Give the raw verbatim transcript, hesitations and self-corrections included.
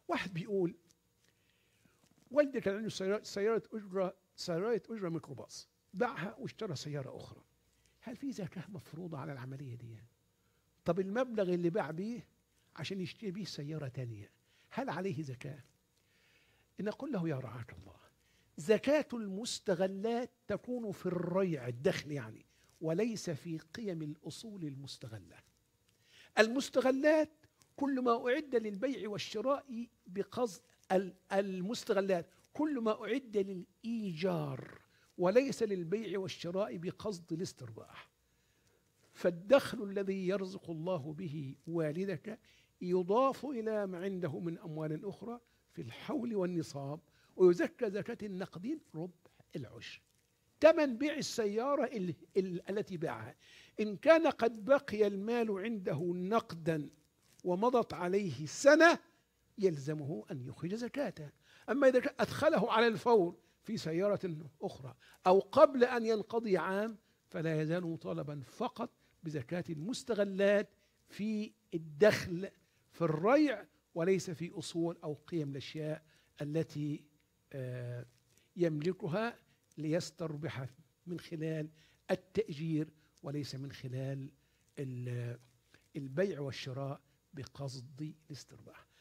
واحد بيقول والدي كان عنده سيارة سيارة أجرة سيارة أجرة ميكروباص، باعها واشترى سيارة أخرى. هل في زكاة مفروضة على العملية دي؟ طب المبلغ اللي باع بيه عشان يشتري بيه سيارة تانية هل عليه زكاة؟ نقول له يا رعاك الله، زكاة المستغلات تكون في الريع الدخل يعني، وليس في قيم الأصول المستغلة. المستغلات كل ما أعد للبيع والشراء بقصد المستغلات كل ما أعد للإيجار وليس للبيع والشراء بقصد الاسترباح. فالدخل الذي يرزق الله به والدك يضاف إلى ما عنده من أموال أخرى في الحول والنصاب، ويزكى زكاة النقدين ربع العشر. ثمن بيع السيارة ال ال التي باعها إن كان قد بقي المال عنده نقدا ومضت عليه سنة يلزمه أن يخرج زكاته. أما إذا أدخله على الفور في سيارة أخرى أو قبل أن ينقضي عام فلا يزال مطالبا فقط بزكاة المستغلات في الدخل في الريع، وليس في أصول أو قيم الأشياء التي يملكها ليستربح من خلال التأجير وليس من خلال البيع والشراء بقصد الاسترباح.